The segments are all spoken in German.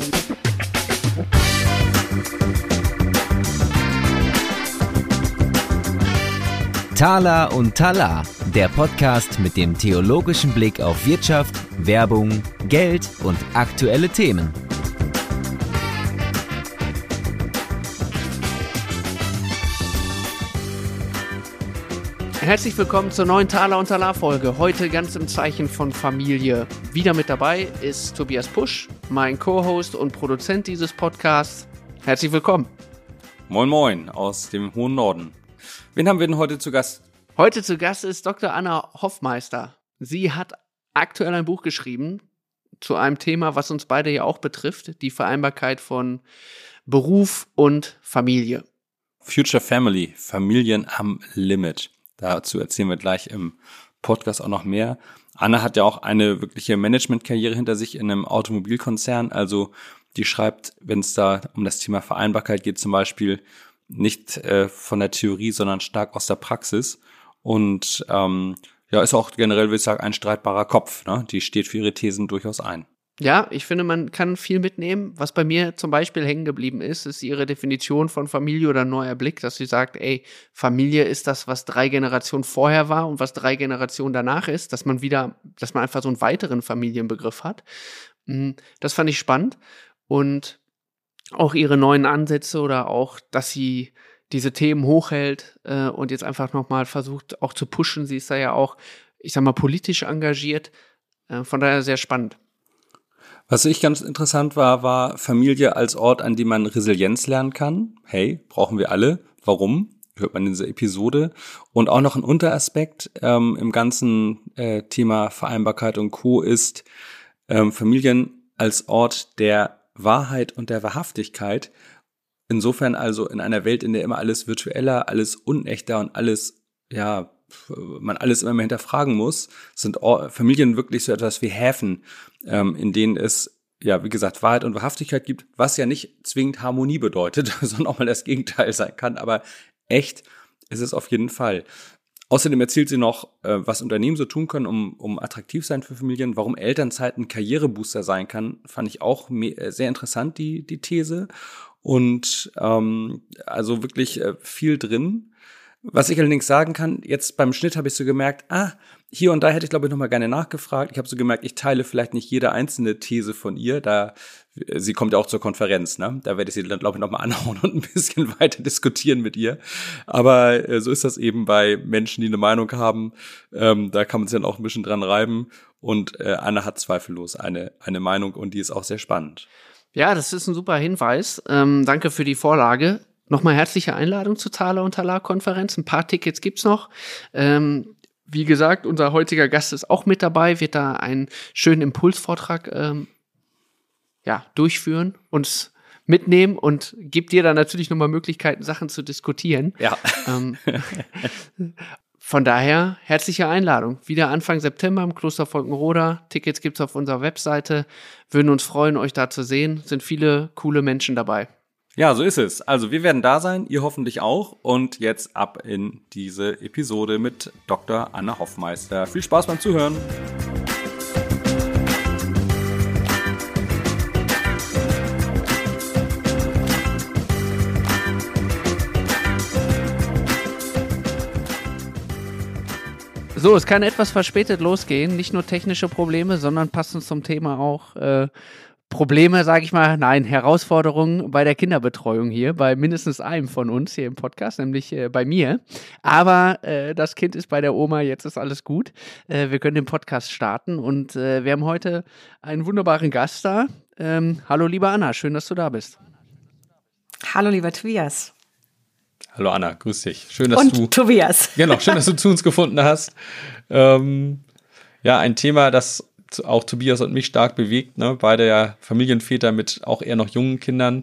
Tala und Tala, der Podcast mit dem theologischen Blick auf Wirtschaft, Werbung, Geld und aktuelle Themen. Herzlich willkommen zur neuen Tala und Tala Folge. Heute ganz im Zeichen von Familie. Wieder mit dabei ist Tobias Pusch, mein Co-Host und Produzent dieses Podcasts. Herzlich willkommen. Moin Moin aus dem hohen Norden. Wen haben wir denn heute zu Gast? Heute zu Gast ist Dr. Anna Hoffmeister. Sie hat aktuell ein Buch geschrieben zu einem Thema, was uns beide ja auch betrifft, die Vereinbarkeit von Beruf und Familie. Future Family, Familien am Limit. Dazu erzählen wir gleich im Podcast auch noch mehr. Anna hat ja auch eine wirkliche Managementkarriere hinter sich in einem Automobilkonzern. Also die schreibt, wenn es da um das Thema Vereinbarkeit geht, zum Beispiel nicht von der Theorie, sondern stark aus der Praxis. Und ist auch generell, würde ich sagen, ein streitbarer Kopf. Ne? Die steht für ihre Thesen durchaus ein. Ja, ich finde, man kann viel mitnehmen. Was bei mir zum Beispiel hängen geblieben ist ihre Definition von Familie oder neuer Blick, dass sie sagt, Familie ist das, was 3 Generationen vorher war und was 3 Generationen danach ist, dass man einfach so einen weiteren Familienbegriff hat. Das fand ich spannend. Und auch ihre neuen Ansätze oder auch, dass sie diese Themen hochhält und jetzt einfach nochmal versucht auch zu pushen. Sie ist da ja auch, ich sag mal, politisch engagiert. Von daher sehr spannend. Was ich ganz interessant war Familie als Ort, an dem man Resilienz lernen kann. Hey, brauchen wir alle. Warum? Hört man in dieser Episode. Und auch noch ein Unteraspekt im ganzen Thema Vereinbarkeit und Co. ist Familien als Ort der Wahrheit und der Wahrhaftigkeit. Insofern also in einer Welt, in der immer alles virtueller, alles unechter und alles, man alles immer mehr hinterfragen muss, sind Familien wirklich so etwas wie Häfen, in denen es, wie gesagt, Wahrheit und Wahrhaftigkeit gibt, was ja nicht zwingend Harmonie bedeutet, sondern auch mal das Gegenteil sein kann, aber echt ist es auf jeden Fall. Außerdem erzählt sie noch, was Unternehmen so tun können, um attraktiv sein für Familien, warum Elternzeit ein Karrierebooster sein kann, fand ich auch sehr interessant, die These. Und also wirklich viel drin. Was ich allerdings sagen kann, jetzt beim Schnitt habe ich so gemerkt, hier und da hätte ich, glaube ich, nochmal gerne nachgefragt. Ich habe so gemerkt, ich teile vielleicht nicht jede einzelne These von ihr, sie kommt ja auch zur Konferenz, ne? Da werde ich sie dann, glaube ich, nochmal anhauen und ein bisschen weiter diskutieren mit ihr. Aber so ist das eben bei Menschen, die eine Meinung haben. Da kann man sich dann auch ein bisschen dran reiben. Und Anna hat zweifellos eine Meinung und die ist auch sehr spannend. Ja, das ist ein super Hinweis. Danke für die Vorlage. Nochmal herzliche Einladung zur Tala und Tala Konferenz. Ein paar Tickets gibt's noch. Wie gesagt, unser heutiger Gast ist auch mit dabei, wird da einen schönen Impulsvortrag durchführen, uns mitnehmen und gibt dir dann natürlich nochmal Möglichkeiten, Sachen zu diskutieren. Ja. Von daher, herzliche Einladung. Wieder Anfang September im Kloster Volkenroda. Tickets gibt's auf unserer Webseite. Würden uns freuen, euch da zu sehen. Sind viele coole Menschen dabei. Ja, so ist es. Also wir werden da sein, ihr hoffentlich auch. Und jetzt ab in diese Episode mit Dr. Anna Hoffmeister. Viel Spaß beim Zuhören. So, es kann etwas verspätet losgehen. Nicht nur technische Probleme, sondern passend zum Thema auch Probleme, Herausforderungen bei der Kinderbetreuung hier, bei mindestens einem von uns hier im Podcast, nämlich bei mir. Aber das Kind ist bei der Oma, jetzt ist alles gut. Wir können den Podcast starten und wir haben heute einen wunderbaren Gast da. Hallo, liebe Anna, schön, dass du da bist. Hallo, lieber Tobias. Hallo Anna, grüß dich. Schön, dass und Tobias. Genau, schön, dass du zu uns gefunden hast. Ein Thema, das auch Tobias und mich stark bewegt, ne? Beide ja Familienväter mit auch eher noch jungen Kindern.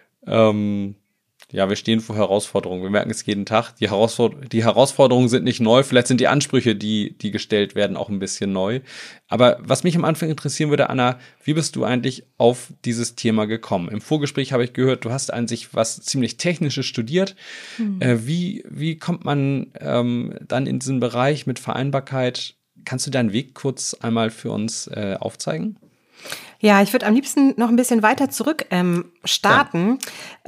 Wir stehen vor Herausforderungen. Wir merken es jeden Tag. Die Herausforderungen sind nicht neu. Vielleicht sind die Ansprüche, die gestellt werden, auch ein bisschen neu. Aber was mich am Anfang interessieren würde, Anna, wie bist du eigentlich auf dieses Thema gekommen? Im Vorgespräch habe ich gehört, du hast an sich was ziemlich Technisches studiert. Wie kommt man dann in diesen Bereich mit Vereinbarkeit? Kannst du deinen Weg kurz einmal für uns aufzeigen? Ja, ich würde am liebsten noch ein bisschen weiter zurück starten.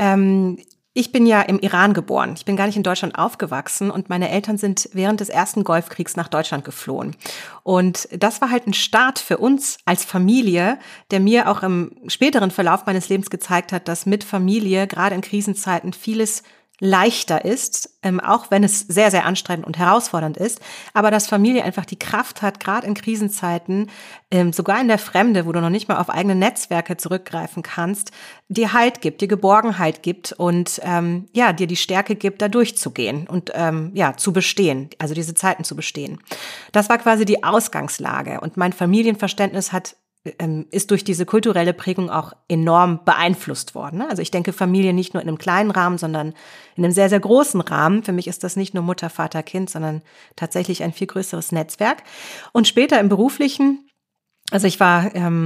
Ich bin ja im Iran geboren. Ich bin gar nicht in Deutschland aufgewachsen und meine Eltern sind während des ersten Golfkriegs nach Deutschland geflohen. Und das war halt ein Start für uns als Familie, der mir auch im späteren Verlauf meines Lebens gezeigt hat, dass mit Familie gerade in Krisenzeiten vieles leichter ist, auch wenn es sehr, sehr anstrengend und herausfordernd ist, aber dass Familie einfach die Kraft hat, gerade in Krisenzeiten, sogar in der Fremde, wo du noch nicht mal auf eigene Netzwerke zurückgreifen kannst, dir Halt gibt, dir Geborgenheit gibt und dir die Stärke gibt, da durchzugehen und zu bestehen, also diese Zeiten zu bestehen. Das war quasi die Ausgangslage und mein Familienverständnis ist durch diese kulturelle Prägung auch enorm beeinflusst worden. Also ich denke Familie nicht nur in einem kleinen Rahmen, sondern in einem sehr, sehr großen Rahmen. Für mich ist das nicht nur Mutter, Vater, Kind, sondern tatsächlich ein viel größeres Netzwerk. Und später im Beruflichen, also ich habe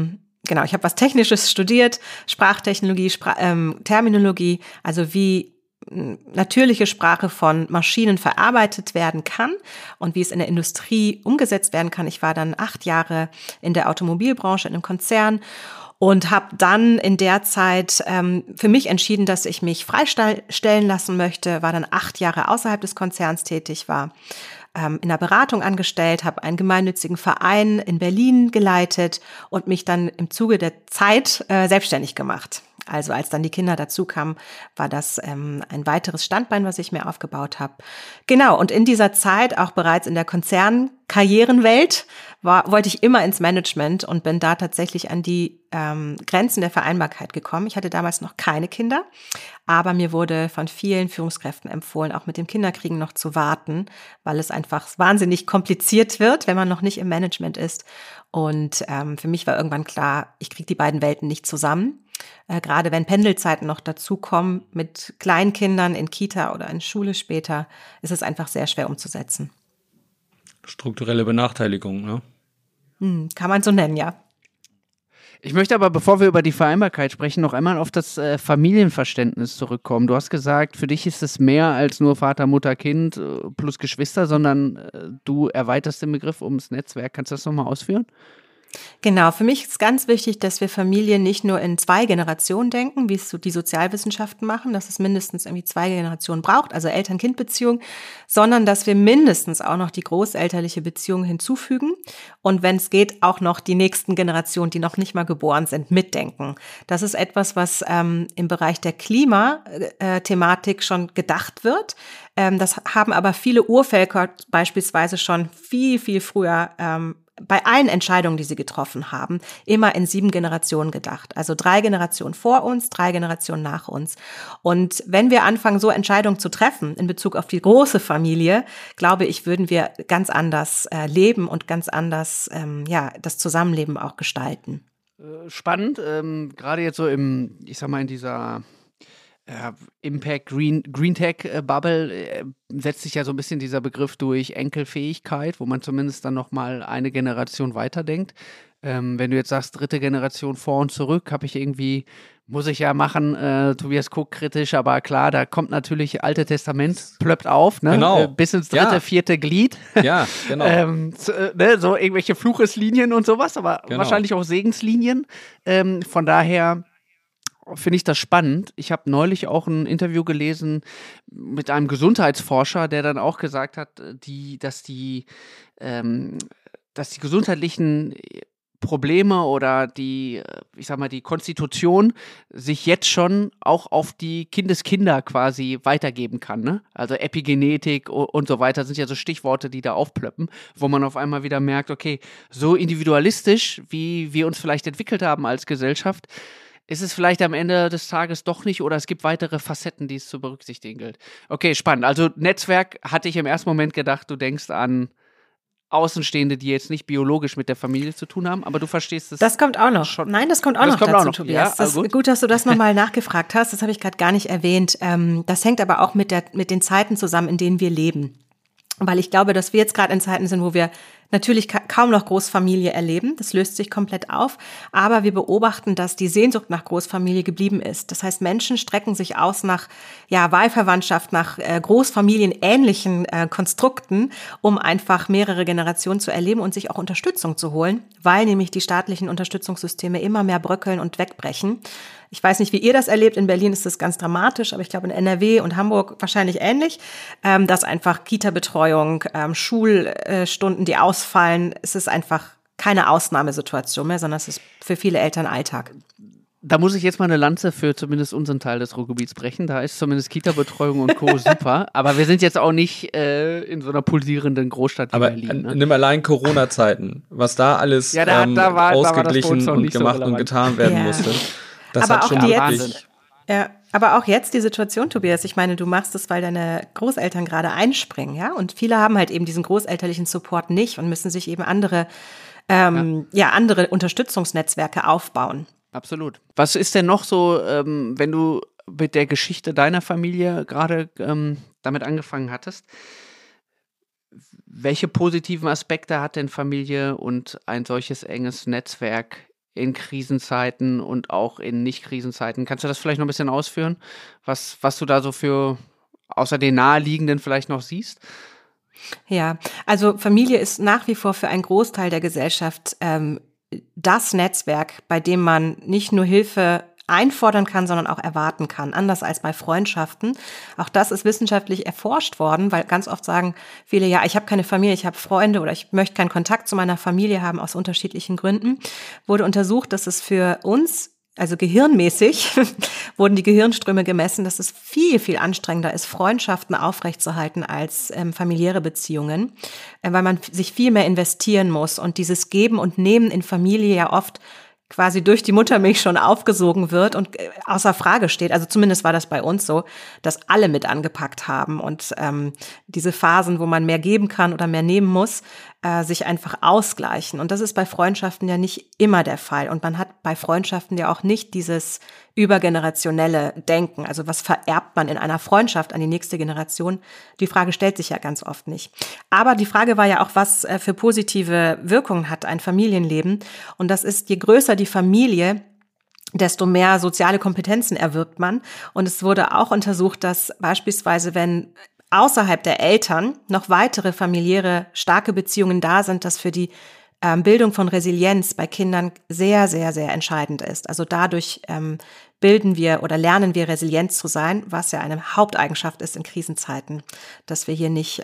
was Technisches studiert, Sprachtechnologie, Terminologie, also wie natürliche Sprache von Maschinen verarbeitet werden kann und wie es in der Industrie umgesetzt werden kann. Ich war dann 8 Jahre in der Automobilbranche in einem Konzern und habe dann in der Zeit für mich entschieden, dass ich mich freistellen lassen möchte, war dann 8 Jahre außerhalb des Konzerns tätig, war in der Beratung angestellt, habe einen gemeinnützigen Verein in Berlin geleitet und mich dann im Zuge der Zeit selbstständig gemacht. Also als dann die Kinder dazu kamen, war das ein weiteres Standbein, was ich mir aufgebaut habe. Genau, und in dieser Zeit, auch bereits in der Konzernkarrierenwelt, wollte ich immer ins Management und bin da tatsächlich an die Grenzen der Vereinbarkeit gekommen. Ich hatte damals noch keine Kinder, aber mir wurde von vielen Führungskräften empfohlen, auch mit dem Kinderkriegen noch zu warten, weil es einfach wahnsinnig kompliziert wird, wenn man noch nicht im Management ist. Und für mich war irgendwann klar, ich kriege die beiden Welten nicht zusammen. Gerade wenn Pendelzeiten noch dazukommen mit Kleinkindern in Kita oder in Schule später, ist es einfach sehr schwer umzusetzen. Strukturelle Benachteiligung, ne? Kann man so nennen, ja. Ich möchte aber, bevor wir über die Vereinbarkeit sprechen, noch einmal auf das Familienverständnis zurückkommen. Du hast gesagt, für dich ist es mehr als nur Vater, Mutter, Kind plus Geschwister, sondern du erweiterst den Begriff ums Netzwerk. Kannst du das nochmal ausführen? Genau, für mich ist ganz wichtig, dass wir Familien nicht nur in 2 Generationen denken, wie es die Sozialwissenschaften machen, dass es mindestens irgendwie 2 Generationen braucht, also Eltern-Kind-Beziehung, sondern dass wir mindestens auch noch die großelterliche Beziehung hinzufügen und wenn es geht, auch noch die nächsten Generationen, die noch nicht mal geboren sind, mitdenken. Das ist etwas, was im Bereich der Klimathematik schon gedacht wird. Das haben aber viele Urvölker beispielsweise schon viel, viel früher bei allen Entscheidungen, die sie getroffen haben, immer in 7 Generationen gedacht. Also 3 Generationen vor uns, 3 Generationen nach uns. Und wenn wir anfangen, so Entscheidungen zu treffen in Bezug auf die große Familie, glaube ich, würden wir ganz anders leben und ganz anders das Zusammenleben auch gestalten. Spannend, gerade jetzt so in dieser Impact Green Tech Bubble setzt sich ja so ein bisschen dieser Begriff durch Enkelfähigkeit, wo man zumindest dann nochmal eine Generation weiterdenkt. Wenn du jetzt sagst, 3. Generation vor und zurück, muss ich ja machen, Tobias guckt kritisch, aber klar, da kommt natürlich Alte Testament, plöppt auf, ne? Genau. Bis ins 3., 4. Glied. Ja, genau. So irgendwelche Flucheslinien und sowas, aber wahrscheinlich auch Segenslinien. Von daher finde ich das spannend. Ich habe neulich auch ein Interview gelesen mit einem Gesundheitsforscher, der dann auch gesagt hat, dass die gesundheitlichen Probleme oder die Konstitution sich jetzt schon auch auf die Kindeskinder quasi weitergeben kann, ne? Also Epigenetik und so weiter sind ja so Stichworte, die da aufplöppen, wo man auf einmal wieder merkt, okay, so individualistisch, wie wir uns vielleicht entwickelt haben als Gesellschaft, ist es vielleicht am Ende des Tages doch nicht oder es gibt weitere Facetten, die es zu berücksichtigen gilt. Okay, spannend. Also Netzwerk hatte ich im ersten Moment gedacht, du denkst an Außenstehende, die jetzt nicht biologisch mit der Familie zu tun haben, aber du verstehst es. Das kommt auch noch. Schon. Nein, das kommt auch noch dazu, Tobias. Ja, das ist gut, dass du das nochmal nachgefragt hast. Das habe ich gerade gar nicht erwähnt. Das hängt aber auch mit den Zeiten zusammen, in denen wir leben. Weil ich glaube, dass wir jetzt gerade in Zeiten sind, wo wir natürlich kaum noch Großfamilie erleben. Das löst sich komplett auf. Aber wir beobachten, dass die Sehnsucht nach Großfamilie geblieben ist. Das heißt, Menschen strecken sich aus nach Wahlverwandtschaft, nach großfamilienähnlichen Konstrukten, um einfach mehrere Generationen zu erleben und sich auch Unterstützung zu holen, weil nämlich die staatlichen Unterstützungssysteme immer mehr bröckeln und wegbrechen. Ich weiß nicht, wie ihr das erlebt. In Berlin ist das ganz dramatisch, aber ich glaube in NRW und Hamburg wahrscheinlich ähnlich, dass einfach Kita-Betreuung, Schulstunden, die ausfallen, es ist einfach keine Ausnahmesituation mehr, sondern es ist für viele Eltern Alltag. Da muss ich jetzt mal eine Lanze für zumindest unseren Teil des Ruhrgebiets brechen. Da ist zumindest Kita-Betreuung und Co. super. Aber wir sind jetzt auch nicht in so einer pulsierenden Großstadt wie Berlin. Ne? Nimm allein Corona-Zeiten, was da alles ausgeglichen und gemacht und getan werden musste. Das aber hat schon wirklich... Ja, aber auch jetzt die Situation, Tobias, ich meine, du machst es, weil deine Großeltern gerade einspringen, ja? Und viele haben halt eben diesen großelterlichen Support nicht und müssen sich eben andere Unterstützungsnetzwerke aufbauen. Absolut. Was ist denn noch so, wenn du mit der Geschichte deiner Familie gerade damit angefangen hattest? Welche positiven Aspekte hat denn Familie und ein solches enges Netzwerk in Krisenzeiten und auch in Nicht-Krisenzeiten? Kannst du das vielleicht noch ein bisschen ausführen, was du da so für außer den naheliegenden vielleicht noch siehst? Ja, also Familie ist nach wie vor für einen Großteil der Gesellschaft das Netzwerk, bei dem man nicht nur Hilfe einfordern kann, sondern auch erwarten kann, anders als bei Freundschaften. Auch das ist wissenschaftlich erforscht worden, weil ganz oft sagen viele, ja, ich habe keine Familie, ich habe Freunde oder ich möchte keinen Kontakt zu meiner Familie haben aus unterschiedlichen Gründen. Wurde untersucht, dass es für uns, also gehirnmäßig, wurden die Gehirnströme gemessen, dass es viel, viel anstrengender ist, Freundschaften aufrechtzuerhalten als familiäre Beziehungen, weil man sich viel mehr investieren muss und dieses Geben und Nehmen in Familie ja oft quasi durch die Muttermilch schon aufgesogen wird und außer Frage steht. Also zumindest war das bei uns so, dass alle mit angepackt haben und diese Phasen, wo man mehr geben kann oder mehr nehmen muss, sich einfach ausgleichen. Und das ist bei Freundschaften ja nicht immer der Fall. Und man hat bei Freundschaften ja auch nicht dieses übergenerationelle Denken. Also was vererbt man in einer Freundschaft an die nächste Generation? Die Frage stellt sich ja ganz oft nicht. Aber die Frage war ja auch, was für positive Wirkungen hat ein Familienleben. Und das ist, je größer die Familie, desto mehr soziale Kompetenzen erwirbt man. Und es wurde auch untersucht, dass beispielsweise, wenn außerhalb der Eltern noch weitere familiäre starke Beziehungen da sind, dass für die Bildung von Resilienz bei Kindern sehr, sehr, sehr entscheidend ist. Also dadurch bilden wir oder lernen wir resilient zu sein, was ja eine Haupteigenschaft ist in Krisenzeiten, dass wir hier nicht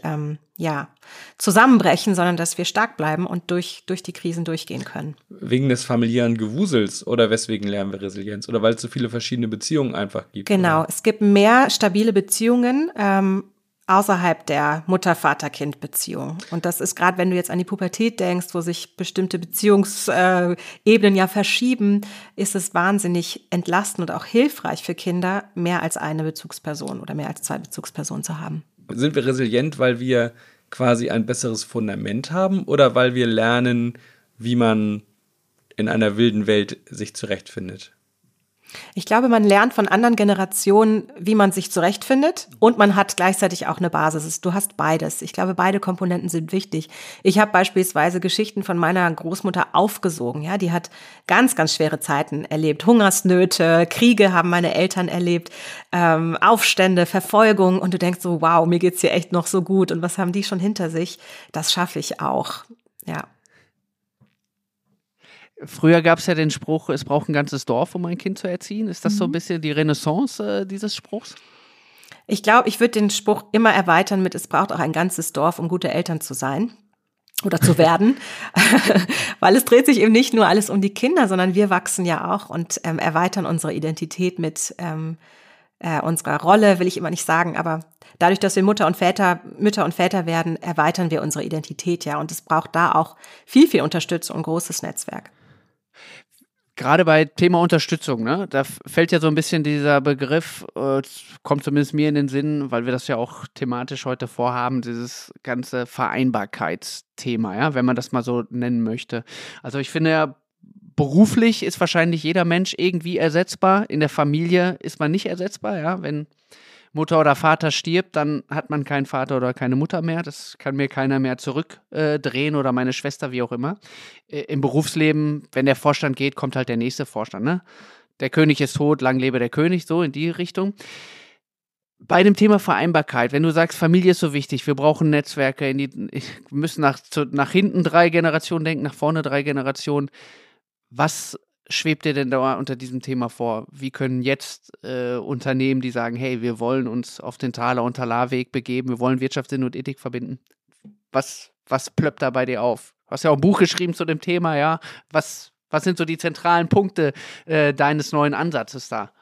zusammenbrechen, sondern dass wir stark bleiben und durch die Krisen durchgehen können. Wegen des familiären Gewusels oder weswegen lernen wir Resilienz? Oder weil es so viele verschiedene Beziehungen einfach gibt? Genau, oder? Es gibt mehr stabile Beziehungen außerhalb der Mutter-Vater-Kind-Beziehung. Und das ist gerade, wenn du jetzt an die Pubertät denkst, wo sich bestimmte Beziehungsebenen ja verschieben, ist es wahnsinnig entlastend und auch hilfreich für Kinder, mehr als eine Bezugsperson oder mehr als zwei Bezugspersonen zu haben. Sind wir resilient, weil wir quasi ein besseres Fundament haben oder weil wir lernen, wie man in einer wilden Welt sich zurechtfindet? Ich glaube, man lernt von anderen Generationen, wie man sich zurechtfindet und man hat gleichzeitig auch eine Basis. Du hast beides. Ich glaube, beide Komponenten sind wichtig. Ich habe beispielsweise Geschichten von meiner Großmutter aufgesogen. Ja, die hat ganz, ganz schwere Zeiten erlebt. Hungersnöte, Kriege haben meine Eltern erlebt, Aufstände, Verfolgung und du denkst so, wow, mir geht's hier echt noch so gut und was haben die schon hinter sich? Das schaffe ich auch. Ja. Früher gab es ja den Spruch, es braucht ein ganzes Dorf, um ein Kind zu erziehen. Ist das so ein bisschen die Renaissance dieses Spruchs? Ich glaube, ich würde den Spruch immer erweitern mit, es braucht auch ein ganzes Dorf, um gute Eltern zu sein oder zu werden. Weil es dreht sich eben nicht nur alles um die Kinder, sondern wir wachsen ja auch und erweitern unsere Identität mit unserer Rolle, will ich immer nicht sagen, aber dadurch, dass wir Mütter und Väter werden, erweitern wir unsere Identität, ja. Und es braucht da auch viel, viel Unterstützung und großes Netzwerk. Gerade bei Thema Unterstützung, ne, da fällt ja so ein bisschen dieser Begriff, kommt zumindest mir in den Sinn, weil wir das ja auch thematisch heute vorhaben, dieses ganze Vereinbarkeitsthema, ja, wenn man das mal so nennen möchte. Also ich finde ja, beruflich ist wahrscheinlich jeder Mensch irgendwie ersetzbar, in der Familie ist man nicht ersetzbar, ja, wenn Mutter oder Vater stirbt, dann hat man keinen Vater oder keine Mutter mehr. Das kann mir keiner mehr zurückdrehen oder meine Schwester, wie auch immer. Im Berufsleben, wenn der Vorstand geht, kommt halt der nächste Vorstand, ne? Der König ist tot, lang lebe der König, so in die Richtung. Bei dem Thema Vereinbarkeit, wenn du sagst, Familie ist so wichtig, wir brauchen Netzwerke, wir müssen nach hinten 3 Generationen denken, nach vorne 3 Generationen. Was schwebt dir denn da unter diesem Thema vor? Wie können jetzt Unternehmen, die sagen, hey, wir wollen uns auf den Thaler- und Talarweg begeben, wir wollen Wirtschaftssinn und Ethik verbinden? Was plöppt da bei dir auf? Du hast ja auch ein Buch geschrieben zu dem Thema, ja. Was sind so die zentralen Punkte deines neuen Ansatzes da?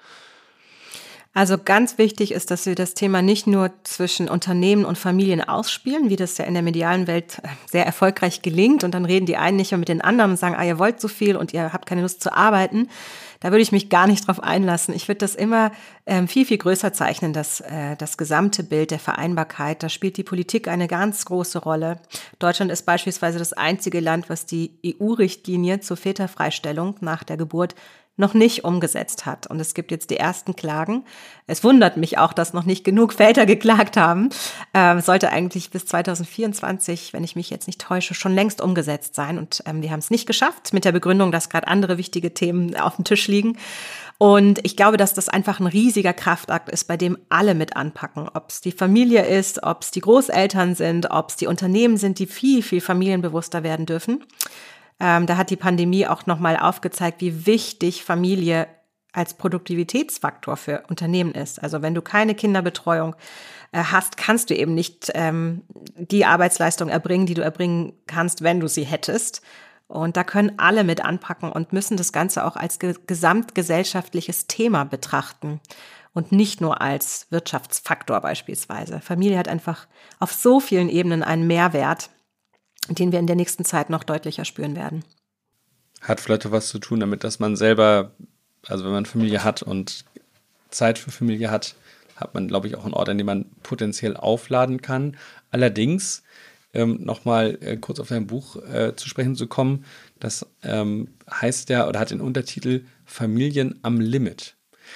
Also ganz wichtig ist, dass wir das Thema nicht nur zwischen Unternehmen und Familien ausspielen, wie das ja in der medialen Welt sehr erfolgreich gelingt. Und dann reden die einen nicht mehr mit den anderen und sagen, ihr wollt so viel und ihr habt keine Lust zu arbeiten. Da würde ich mich gar nicht drauf einlassen. Ich würde das immer viel, viel größer zeichnen, das gesamte Bild der Vereinbarkeit. Da spielt die Politik eine ganz große Rolle. Deutschland ist beispielsweise das einzige Land, was die EU-Richtlinie zur Väterfreistellung nach der Geburt noch nicht umgesetzt hat. Und es gibt jetzt die ersten Klagen. Es wundert mich auch, dass noch nicht genug Väter geklagt haben. Sollte eigentlich bis 2024, wenn ich mich jetzt nicht täusche, schon längst umgesetzt sein. Und wir haben es nicht geschafft, mit der Begründung, dass gerade andere wichtige Themen auf dem Tisch liegen. Und ich glaube, dass das einfach ein riesiger Kraftakt ist, bei dem alle mit anpacken. Ob es die Familie ist, ob es die Großeltern sind, ob es die Unternehmen sind, die viel, viel familienbewusster werden dürfen. Da hat die Pandemie auch nochmal aufgezeigt, wie wichtig Familie als Produktivitätsfaktor für Unternehmen ist. Also wenn du keine Kinderbetreuung hast, kannst du eben nicht die Arbeitsleistung erbringen, die du erbringen kannst, wenn du sie hättest. Und da können alle mit anpacken und müssen das Ganze auch als gesamtgesellschaftliches Thema betrachten und nicht nur als Wirtschaftsfaktor beispielsweise. Familie hat einfach auf so vielen Ebenen einen Mehrwert, den wir in der nächsten Zeit noch deutlicher spüren werden. Hat vielleicht auch was zu tun damit, dass man selber, also wenn man Familie hat und Zeit für Familie hat, hat man, glaube ich, auch einen Ort, an dem man potenziell aufladen kann. Allerdings, nochmal kurz auf dein Buch zu sprechen zu kommen, das heißt ja oder hat den Untertitel Familien am Limit.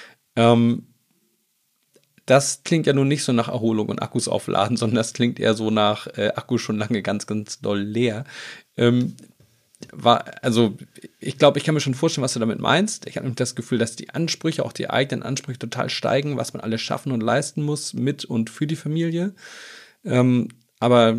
Das klingt ja nun nicht so nach Erholung und Akkus aufladen, sondern das klingt eher so nach Akku schon lange ganz, ganz doll leer. Ich glaube, ich kann mir schon vorstellen, was du damit meinst. Ich habe das Gefühl, dass die Ansprüche, auch die eigenen Ansprüche total steigen, was man alles schaffen und leisten muss mit und für die Familie. Aber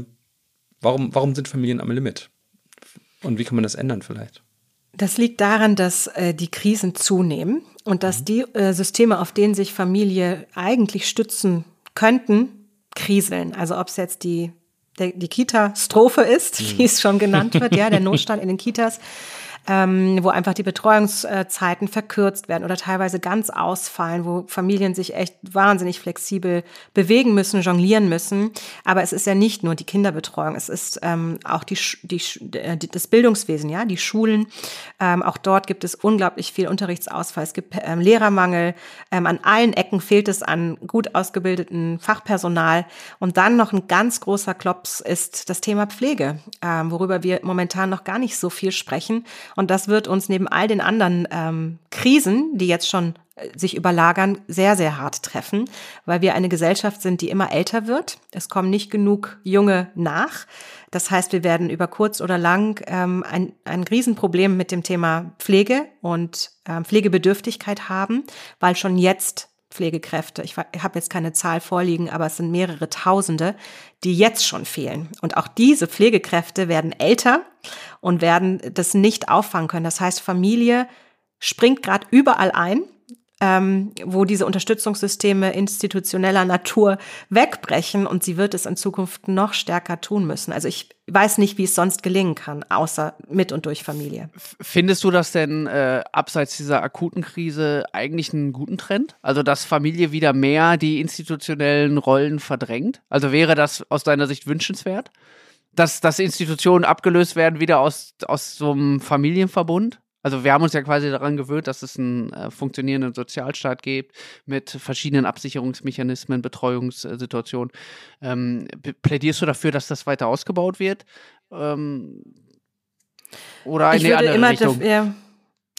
warum sind Familien am Limit? Und wie kann man das ändern vielleicht? Das liegt daran, dass die Krisen zunehmen und dass die Systeme, auf denen sich Familie eigentlich stützen könnten, kriseln. Also ob es jetzt die Kita-Strophe ist, wie es schon genannt wird, ja, der Notstand in den Kitas, wo einfach die Betreuungszeiten verkürzt werden oder teilweise ganz ausfallen, wo Familien sich echt wahnsinnig flexibel bewegen müssen, jonglieren müssen. Aber es ist ja nicht nur die Kinderbetreuung, es ist auch das Bildungswesen, ja, die Schulen. Auch dort gibt es unglaublich viel Unterrichtsausfall. Es gibt Lehrermangel. An allen Ecken fehlt es an gut ausgebildeten Fachpersonal. Und dann noch ein ganz großer Klops ist das Thema Pflege, worüber wir momentan noch gar nicht so viel sprechen. Und das wird uns neben all den anderen Krisen, die jetzt schon sich überlagern, sehr, sehr hart treffen, weil wir eine Gesellschaft sind, die immer älter wird. Es kommen nicht genug Junge nach. Das heißt, wir werden über kurz oder lang ein Riesenproblem mit dem Thema Pflege und Pflegebedürftigkeit haben, weil schon jetzt Pflegekräfte, ich habe jetzt keine Zahl vorliegen, aber es sind mehrere Tausende, die jetzt schon fehlen. Und auch diese Pflegekräfte werden älter und werden das nicht auffangen können. Das heißt, Familie springt gerade überall ein, wo diese Unterstützungssysteme institutioneller Natur wegbrechen und sie wird es in Zukunft noch stärker tun müssen. Also ich weiß nicht, wie es sonst gelingen kann, außer mit und durch Familie. Findest du das denn abseits dieser akuten Krise eigentlich einen guten Trend? Also dass Familie wieder mehr die institutionellen Rollen verdrängt? Also wäre das aus deiner Sicht wünschenswert? Dass Institutionen abgelöst werden wieder aus so einem Familienverbund? Also wir haben uns ja quasi daran gewöhnt, dass es einen funktionierenden Sozialstaat gibt mit verschiedenen Absicherungsmechanismen, Betreuungssituationen. Plädierst du dafür, dass das weiter ausgebaut wird? Oder in eine andere Richtung?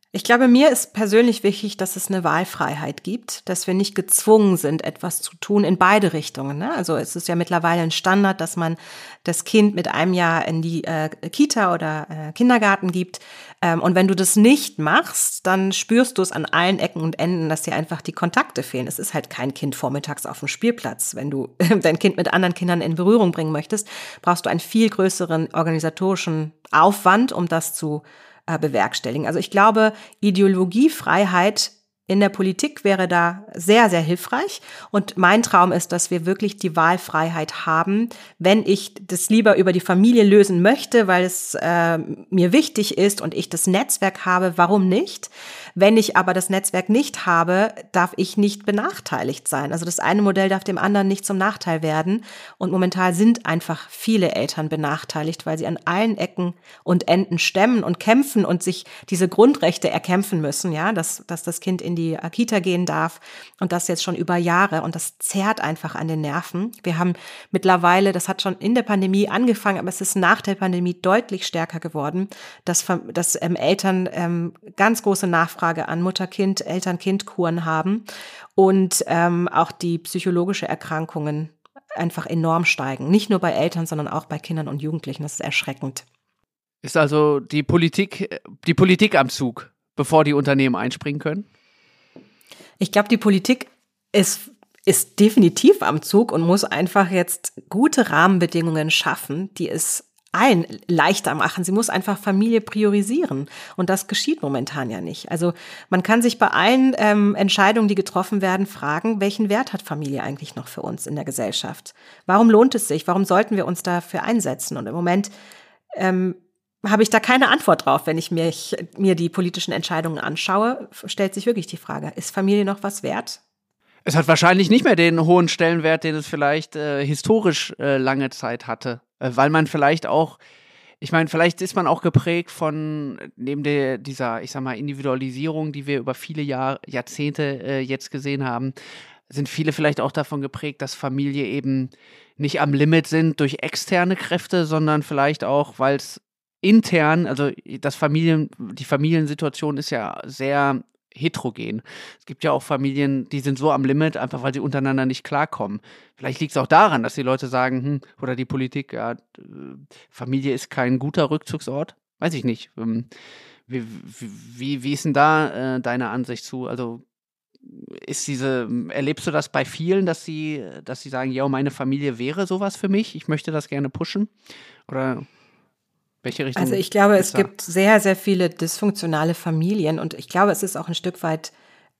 Ich glaube, mir ist persönlich wichtig, dass es eine Wahlfreiheit gibt, dass wir nicht gezwungen sind, etwas zu tun in beide Richtungen. Ne? Also es ist ja mittlerweile ein Standard, dass man das Kind mit einem Jahr in die Kita oder Kindergarten gibt. Und wenn du das nicht machst, dann spürst du es an allen Ecken und Enden, dass dir einfach die Kontakte fehlen. Es ist halt kein Kind vormittags auf dem Spielplatz. Wenn du dein Kind mit anderen Kindern in Berührung bringen möchtest, brauchst du einen viel größeren organisatorischen Aufwand, um das zu bewerkstelligen. Also ich glaube, Ideologiefreiheit in der Politik wäre da sehr, sehr hilfreich. Und mein Traum ist, dass wir wirklich die Wahlfreiheit haben, wenn ich das lieber über die Familie lösen möchte, weil es mir wichtig ist und ich das Netzwerk habe, warum nicht? Wenn ich aber das Netzwerk nicht habe, darf ich nicht benachteiligt sein. Also das eine Modell darf dem anderen nicht zum Nachteil werden. Und momentan sind einfach viele Eltern benachteiligt, weil sie an allen Ecken und Enden stemmen und kämpfen und sich diese Grundrechte erkämpfen müssen, ja, dass das Kind in die Kita gehen darf und das jetzt schon über Jahre und das zerrt einfach an den Nerven. Wir haben mittlerweile, das hat schon in der Pandemie angefangen, aber es ist nach der Pandemie deutlich stärker geworden, dass Eltern ganz große Nachfrage an Mutter-Kind, Eltern-Kind-Kuren haben und auch die psychologische Erkrankungen einfach enorm steigen. Nicht nur bei Eltern, sondern auch bei Kindern und Jugendlichen. Das ist erschreckend. Ist also die Politik am Zug, bevor die Unternehmen einspringen können? Ich glaube, die Politik ist definitiv am Zug und muss einfach jetzt gute Rahmenbedingungen schaffen, die es allen leichter machen. Sie muss einfach Familie priorisieren. Und das geschieht momentan ja nicht. Also man kann sich bei allen Entscheidungen, die getroffen werden, fragen, welchen Wert hat Familie eigentlich noch für uns in der Gesellschaft? Warum lohnt es sich? Warum sollten wir uns dafür einsetzen? Und im Moment habe ich da keine Antwort drauf. Wenn ich mir die politischen Entscheidungen anschaue, stellt sich wirklich die Frage, ist Familie noch was wert? Es hat wahrscheinlich nicht mehr den hohen Stellenwert, den es vielleicht historisch lange Zeit hatte. Weil man vielleicht auch, ich meine, vielleicht ist man auch geprägt von, neben dieser, ich sag mal, Individualisierung, die wir über viele Jahrzehnte jetzt gesehen haben, sind viele vielleicht auch davon geprägt, dass Familie eben nicht am Limit sind durch externe Kräfte, sondern vielleicht auch, weil es intern, also die Familiensituation ist ja sehr heterogen. Es gibt ja auch Familien, die sind so am Limit, einfach weil sie untereinander nicht klarkommen. Vielleicht liegt es auch daran, dass die Leute sagen, oder die Politik, ja, Familie ist kein guter Rückzugsort. Weiß ich nicht. Wie ist denn da deine Ansicht zu? Also erlebst du das bei vielen, dass sie sagen, ja, meine Familie wäre sowas für mich, ich möchte das gerne pushen? Oder welche Richtung? Also ich glaube, es gibt sehr, sehr viele dysfunktionale Familien und ich glaube, es ist auch ein Stück weit,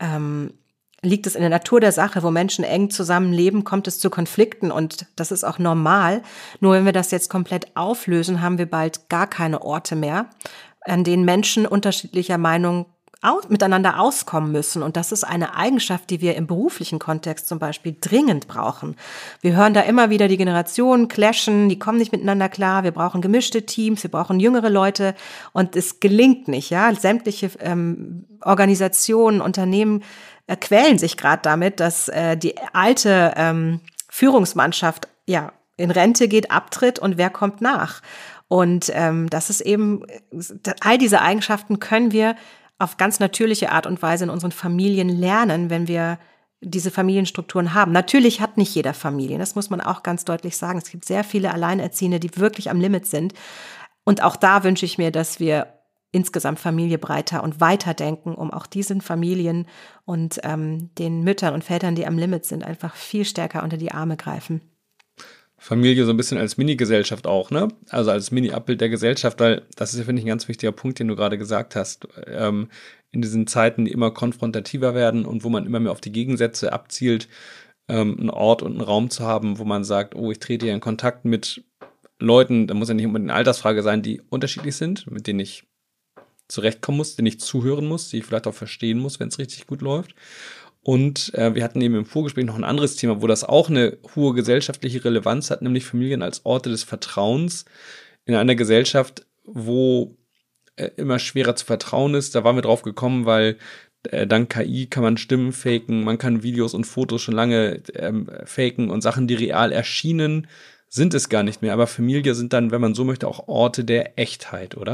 liegt es in der Natur der Sache, wo Menschen eng zusammenleben, kommt es zu Konflikten und das ist auch normal. Nur wenn wir das jetzt komplett auflösen, haben wir bald gar keine Orte mehr, an denen Menschen unterschiedlicher Meinung miteinander auskommen müssen. Und das ist eine Eigenschaft, die wir im beruflichen Kontext zum Beispiel dringend brauchen. Wir hören da immer wieder die Generationen clashen, die kommen nicht miteinander klar, wir brauchen gemischte Teams, wir brauchen jüngere Leute und es gelingt nicht. Ja, sämtliche Organisationen, Unternehmen quälen sich gerade damit, dass die alte Führungsmannschaft ja in Rente geht, abtritt und wer kommt nach? Und das ist eben, all diese Eigenschaften können wir auf ganz natürliche Art und Weise in unseren Familien lernen, wenn wir diese Familienstrukturen haben. Natürlich hat nicht jeder Familien, das muss man auch ganz deutlich sagen. Es gibt sehr viele Alleinerziehende, die wirklich am Limit sind. Und auch da wünsche ich mir, dass wir insgesamt Familie breiter und weiter denken, um auch diesen Familien und den Müttern und Vätern, die am Limit sind, einfach viel stärker unter die Arme greifen. Familie so ein bisschen als Mini-Gesellschaft auch, ne? Also als Mini-Abbild der Gesellschaft, weil das ist ja, finde ich, ein ganz wichtiger Punkt, den du gerade gesagt hast. In diesen Zeiten, die immer konfrontativer werden und wo man immer mehr auf die Gegensätze abzielt, einen Ort und einen Raum zu haben, wo man sagt, oh, ich trete hier in Kontakt mit Leuten, da muss ja nicht unbedingt eine Altersfrage sein, die unterschiedlich sind, mit denen ich zurechtkommen muss, denen ich zuhören muss, die ich vielleicht auch verstehen muss, wenn es richtig gut läuft. Und wir hatten eben im Vorgespräch noch ein anderes Thema, wo das auch eine hohe gesellschaftliche Relevanz hat, nämlich Familien als Orte des Vertrauens in einer Gesellschaft, wo immer schwerer zu vertrauen ist. Da waren wir drauf gekommen, weil dank KI kann man Stimmen faken, man kann Videos und Fotos schon lange faken und Sachen, die real erschienen, sind es gar nicht mehr. Aber Familie sind dann, wenn man so möchte, auch Orte der Echtheit, oder?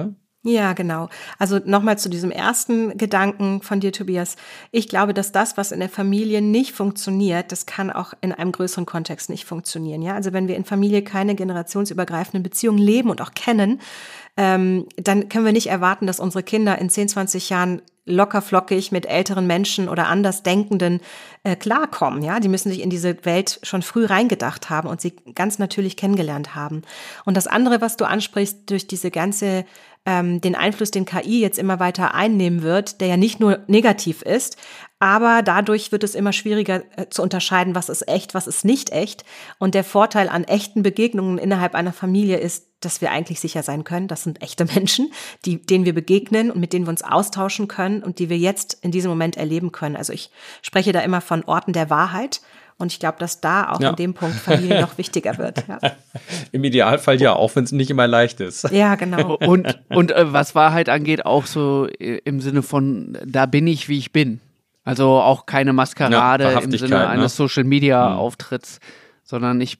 Ja, genau. Also nochmal zu diesem ersten Gedanken von dir, Tobias. Ich glaube, dass das, was in der Familie nicht funktioniert, das kann auch in einem größeren Kontext nicht funktionieren. Ja, also wenn wir in Familie keine generationsübergreifenden Beziehungen leben und auch kennen, dann können wir nicht erwarten, dass unsere Kinder in 10, 20 Jahren locker flockig mit älteren Menschen oder Andersdenkenden klarkommen. Ja, die müssen sich in diese Welt schon früh reingedacht haben und sie ganz natürlich kennengelernt haben. Und das andere, was du ansprichst, durch diese ganze den Einfluss, den KI jetzt immer weiter einnehmen wird, der ja nicht nur negativ ist, aber dadurch wird es immer schwieriger zu unterscheiden, was ist echt, was ist nicht echt. Und der Vorteil an echten Begegnungen innerhalb einer Familie ist, dass wir eigentlich sicher sein können, das sind echte Menschen, denen wir begegnen und mit denen wir uns austauschen können und die wir jetzt in diesem Moment erleben können. Also ich spreche da immer von Orten der Wahrheit. Und ich glaube, dass da auch in dem Punkt Familie noch wichtiger wird. Ja. Im Idealfall ja, auch wenn es nicht immer leicht ist. Ja, genau. Und was Wahrheit angeht, auch so im Sinne von, da bin ich, wie ich bin. Also auch keine Maskerade im Sinne eines Social-Media-Auftritts, sondern ich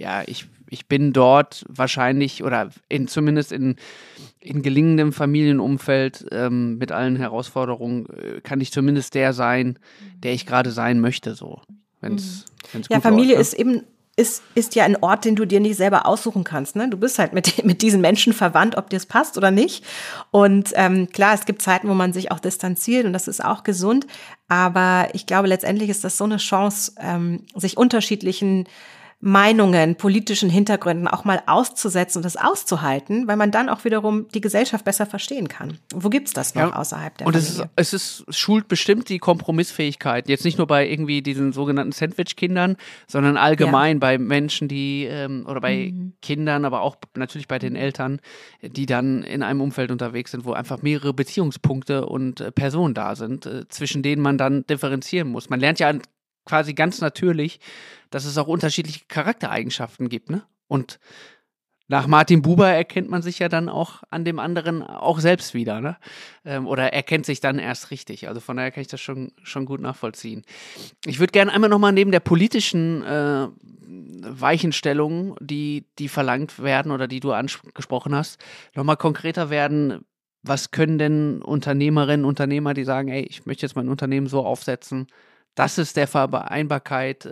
bin dort wahrscheinlich oder zumindest in gelingendem Familienumfeld mit allen Herausforderungen kann ich zumindest der sein, der ich gerade sein möchte, so. Wenn's ja, gut Familie läuft, ne? ist ja ein Ort, den du dir nicht selber aussuchen kannst. Ne? Du bist halt mit diesen Menschen verwandt, ob dir es passt oder nicht. Und klar, es gibt Zeiten, wo man sich auch distanziert und das ist auch gesund. Aber ich glaube, letztendlich ist das so eine Chance, sich unterschiedlichen Meinungen, politischen Hintergründen auch mal auszusetzen und das auszuhalten, weil man dann auch wiederum die Gesellschaft besser verstehen kann. Wo gibt's das noch außerhalb der Familie? Und es schult bestimmt die Kompromissfähigkeit. Jetzt nicht nur bei irgendwie diesen sogenannten Sandwich-Kindern, sondern allgemein bei Menschen, die oder bei Kindern, aber auch natürlich bei den Eltern, die dann in einem Umfeld unterwegs sind, wo einfach mehrere Beziehungspunkte und Personen da sind, zwischen denen man dann differenzieren muss. Man lernt ja quasi ganz natürlich, dass es auch unterschiedliche Charaktereigenschaften gibt, ne? Und nach Martin Buber erkennt man sich ja dann auch an dem anderen auch selbst wieder, ne? Oder erkennt sich dann erst richtig. Also von daher kann ich das schon gut nachvollziehen. Ich würde gerne einmal nochmal neben der politischen Weichenstellung, die verlangt werden oder die du angesprochen hast, nochmal konkreter werden. Was können denn Unternehmerinnen, Unternehmer, die sagen, ey, ich möchte jetzt mein Unternehmen so aufsetzen, dass es der Vereinbarkeit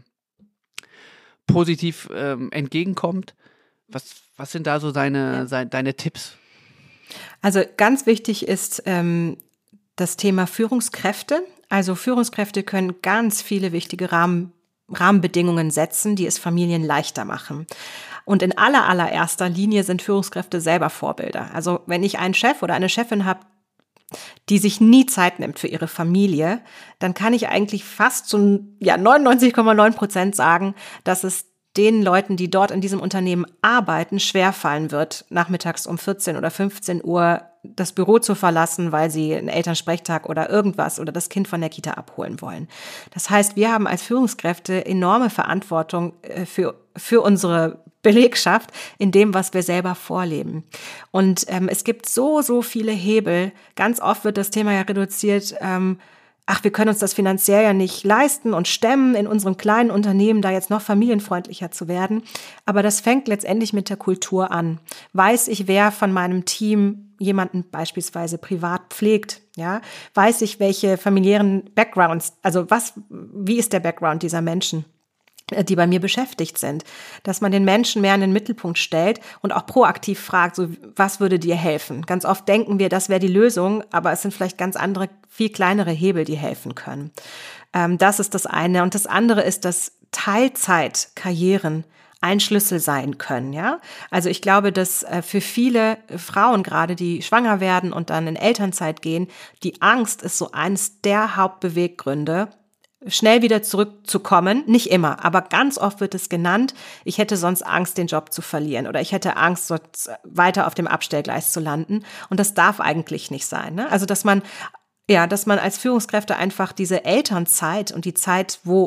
positiv entgegenkommt. Was sind da so deine Tipps? Also ganz wichtig ist das Thema Führungskräfte. Also Führungskräfte können ganz viele wichtige Rahmenbedingungen setzen, die es Familien leichter machen. Und in allererster Linie sind Führungskräfte selber Vorbilder. Also wenn ich einen Chef oder eine Chefin habe, die sich nie Zeit nimmt für ihre Familie, dann kann ich eigentlich fast zu 99,9% sagen, dass es den Leuten, die dort in diesem Unternehmen arbeiten, schwerfallen wird, nachmittags um 14 oder 15 Uhr das Büro zu verlassen, weil sie einen Elternsprechtag oder irgendwas oder das Kind von der Kita abholen wollen. Das heißt, wir haben als Führungskräfte enorme Verantwortung für unsere Belegschaft in dem, was wir selber vorleben. Und es gibt so viele Hebel. Ganz oft wird das Thema ja reduziert, wir können uns das finanziell ja nicht leisten und stemmen, in unserem kleinen Unternehmen da jetzt noch familienfreundlicher zu werden. Aber das fängt letztendlich mit der Kultur an. Weiß ich, wer von meinem Team jemanden beispielsweise privat pflegt? Ja? Weiß ich, welche familiären Backgrounds, also wie ist der Background dieser Menschen, die bei mir beschäftigt sind, dass man den Menschen mehr in den Mittelpunkt stellt und auch proaktiv fragt, so, was würde dir helfen? Ganz oft denken wir, das wäre die Lösung, aber es sind vielleicht ganz andere, viel kleinere Hebel, die helfen können. Das ist das eine. Und das andere ist, dass Teilzeitkarrieren ein Schlüssel sein können, ja. Also ich glaube, dass für viele Frauen gerade, die schwanger werden und dann in Elternzeit gehen, die Angst ist so eines der Hauptbeweggründe, schnell wieder zurückzukommen. Nicht immer, aber ganz oft wird es genannt, ich hätte sonst Angst, den Job zu verlieren oder ich hätte Angst, dort weiter auf dem Abstellgleis zu landen. Und das darf eigentlich nicht sein, ne? Also, dass man als Führungskräfte einfach diese Elternzeit und die Zeit, wo